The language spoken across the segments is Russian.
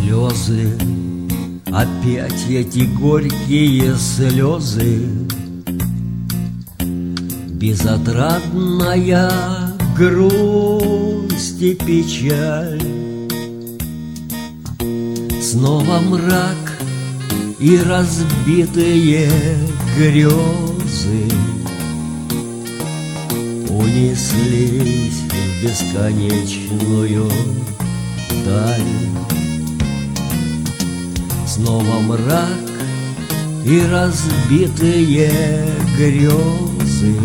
Слезы, опять эти горькие слезы, безотрадная грусть и печаль. Снова мрак и разбитые грезы унеслись в бесконечную даль. Снова мрак и разбитые грезы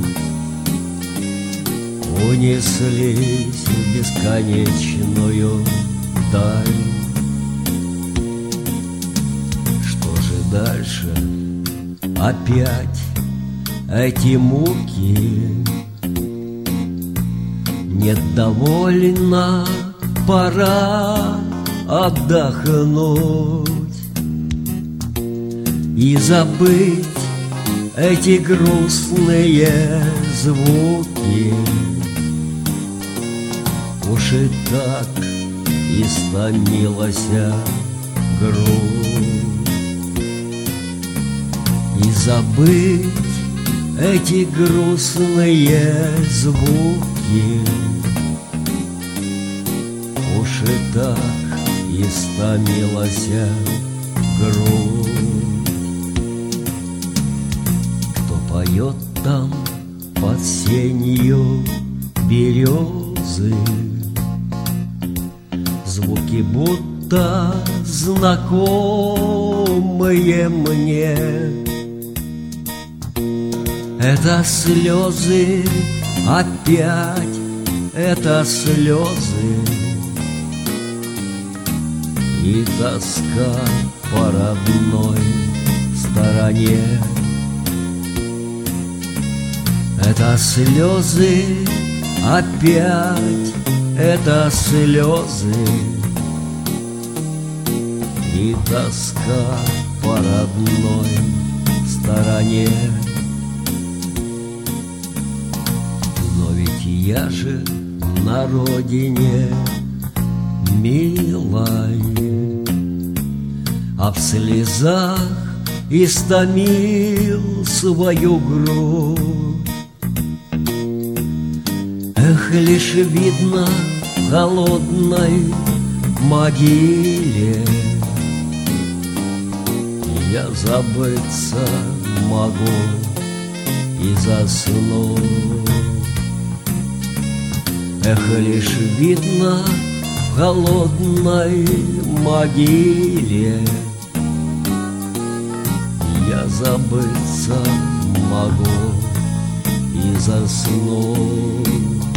унеслись в бесконечную даль. Что же дальше? Опять эти муки. Нет, довольно, пора отдохнуть и забыть эти грустные звуки. Уж и так истомилась грудь. И забыть эти грустные звуки. Уж и так истомилась грудь. Кто поет там под сенью березы? Звуки будто знакомые мне. Это слезы, опять это слезы и тоска по родной стороне. Это слезы, опять это слезы и тоска по родной стороне. Но ведь я же на родине милой, а в слезах истомил свою грудь. Эх, лишь видно в холодной могиле я забыться могу и заснуть. Эх, лишь видно в холодной могиле я забыться могу и заснуть.